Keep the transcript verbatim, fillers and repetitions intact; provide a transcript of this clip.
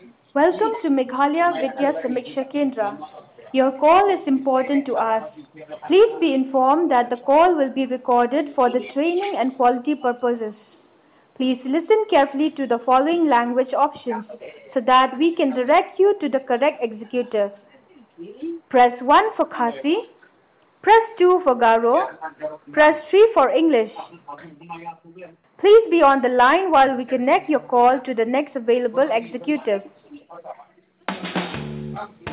Welcome to Meghalaya Vidya Samiksha Kendra. Your call is important to us. Please be informed that the call will be recorded for the training and quality purposes. Please listen carefully to the following language options so that we can direct you to the correct executive. Press one for Khasi, press two for Garo, press three for English. Please be on the line while we connect your call to the next available executive.